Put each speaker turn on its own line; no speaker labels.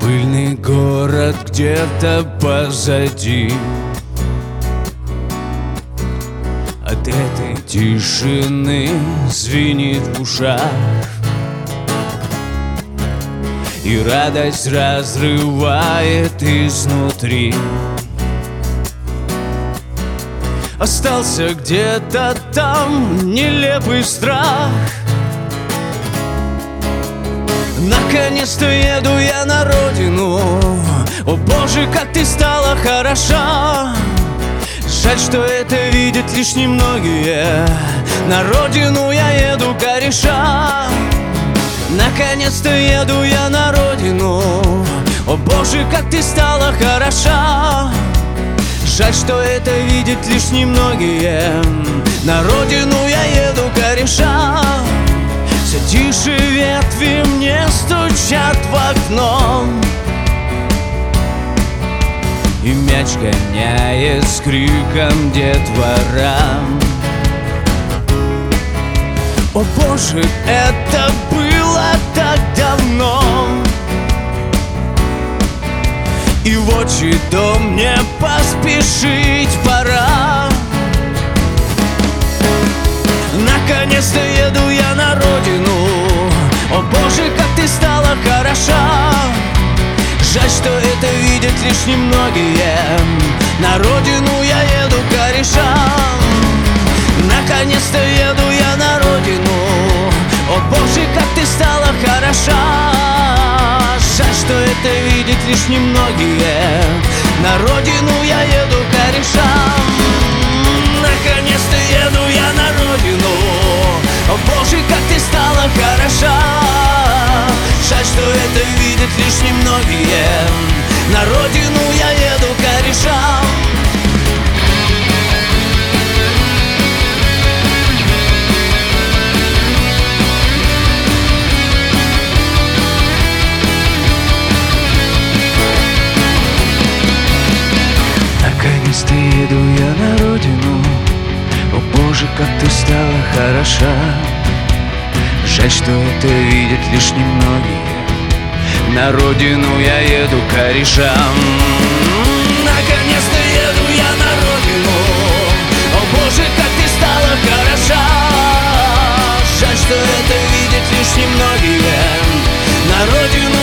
Пыльный город где-то позади. От этой тишины звенит в ушах, и радость разрывает изнутри. Остался где-то там нелепый страх. Наконец-то еду я на родину. О боже, как ты стала хороша. Жаль, что это видят лишь немногие. На родину я еду кореша. Наконец-то еду я на родину. О боже, как ты стала хороша. Жаль, что это видят лишь немногие. На родину я еду кореша. Все тише ветви мне стучат в окно, и мяч гоняет с криком детвора. О боже, это было так давно, и в отчий дом мне поспешить пора. Наконец-то еду я на родину. О боже, как ты стала хороша. Жаль, что это видят лишь немногие. На родину я еду кореша. Наконец-то еду я на родину. О боже, как ты стала хороша. Жаль, что это видят лишь немногие. На родину я еду кореша. Наконец-то еду я на родину. О боже, как ты стала хороша. Жаль, что это видят лишь немногие. На родину я еду кореша. Наконец-то еду я на родину. О боже, как ты стала хороша. Жаль, что это видят лишь немногие. На родину я еду кореша. Наконец-то еду я на родину. О боже, как ты стала хороша. Жаль, что это видят лишь немногие. На родину